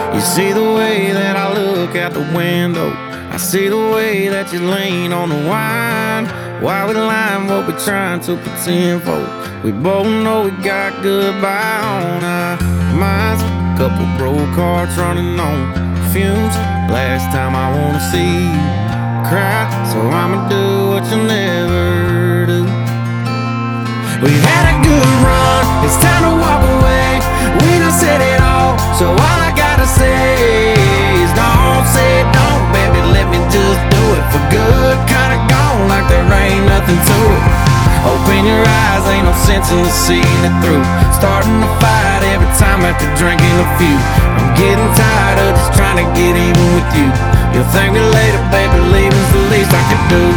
You see the way that I look out the window, I see the way that you lean on the wine. Why we lying what we trying to pretend for? We both know we got goodbye on our minds. Couple broke hearts running on fumes. Last time I wanna see you cry, so I'ma do what you'll never do. We've had a good run, it's time to walk away. We done said it all, so all I gotta say is don't say don't, baby, let me just do it for good. Kinda gone like there ain't nothing to it. Open your eyes, ain't no sense in seeing it through. Starting to fight every time after drinking a few. I'm getting tired of just trying to get even with you. You'll thank me later, baby, leaving's the least I could do.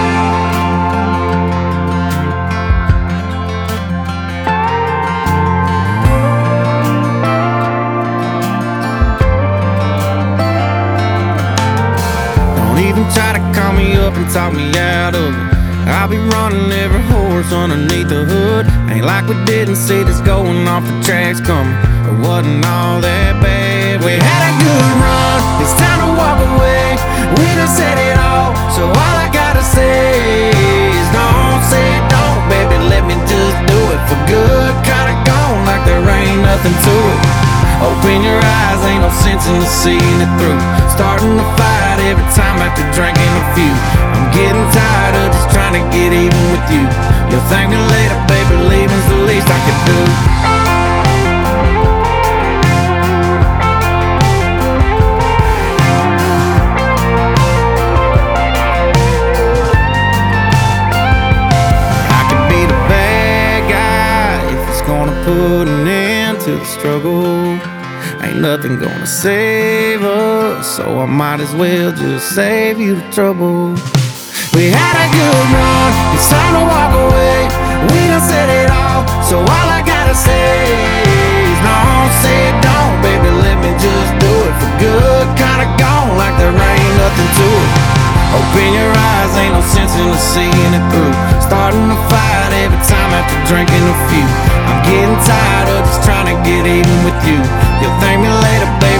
Even try to call me up and talk me out of it. I'll be running every horse underneath the hood. Ain't like we didn't see this going off the tracks coming. It wasn't all that bad. We had a good run, it's time to walk away. We done said it all, so all I gotta say is don't say don't, baby, let me just do it for good. Kinda gone like there ain't nothing to it. Open your eyes, ain't no sense in seeing it through. Starting to fight every time after drinking a few. I'm getting tired of just trying to get even with you. You'll thank me later, baby, leaving's the least I could do. I could be the bad guy if it's gonna put an end to the struggle. Ain't nothing gonna save us, so I might as well just save you the trouble. We had a good run, it's time to walk away. We done said it all, so all I gotta say is don't say don't, baby, let me just do it for good. Kinda gone like there ain't nothing to it. Open your eyes, ain't no sense in seeing it through. Starting to fight every time after drinking a few. I'm getting tired of just trying to get even with you. You'll thank me later, baby.